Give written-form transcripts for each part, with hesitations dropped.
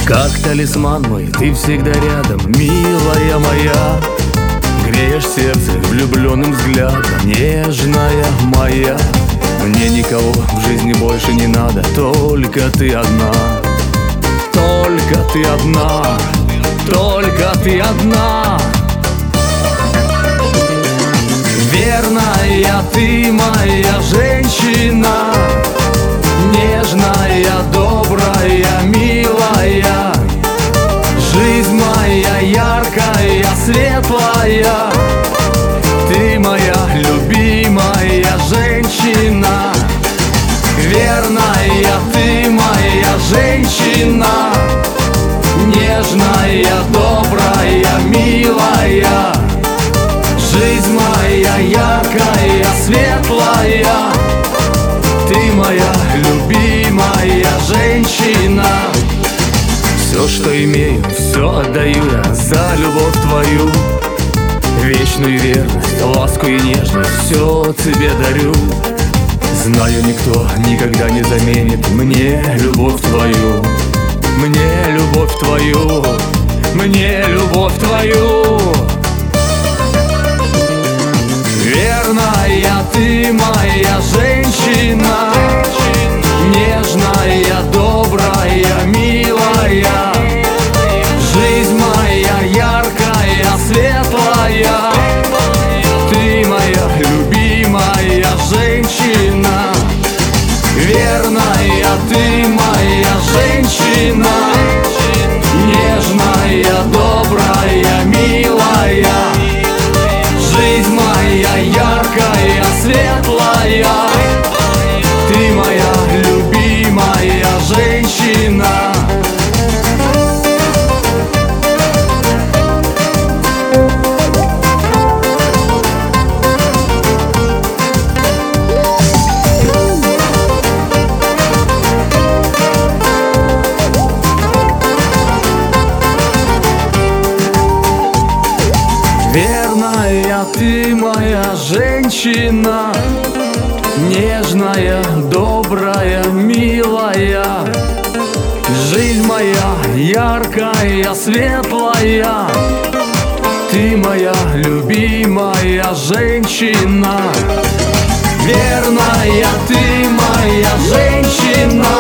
Как талисман мой, ты всегда рядом, милая моя. Греешь сердце влюбленным взглядом, нежная моя. Мне никого в жизни больше не надо, только ты одна. Только ты одна, только ты одна. Верная ты моя женщина, нежная, добрая, милая. Жизнь моя яркая, светлая. Ты моя любимая женщина. Верная ты моя женщина, нежная, добрая, милая. Жизнь моя яркая, светлая. Ты моя любимая женщина. Все, что имею, все отдаю я за любовь твою. Вечную верность, ласку и нежность все тебе дарю. Знаю, никто никогда не заменит мне любовь твою. Мне любовь твою, мне любовь твою. Верная ты моя женщина, нежная, добрая, милая. Жизнь моя яркая, светлая. Ты моя любимая женщина. Верная ты моя женщина, нежная, добрая, милая. Жизнь моя яркая, светлая. Ты моя любимая женщина. Верная ты моя женщина, нежная, добрая, милая. Жизнь моя яркая, светлая. Ты моя любимая женщина. Верная ты моя женщина,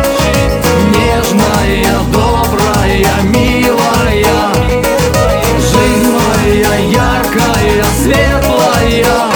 нежная, добрая, милая. Жизнь моя яркая, светлая.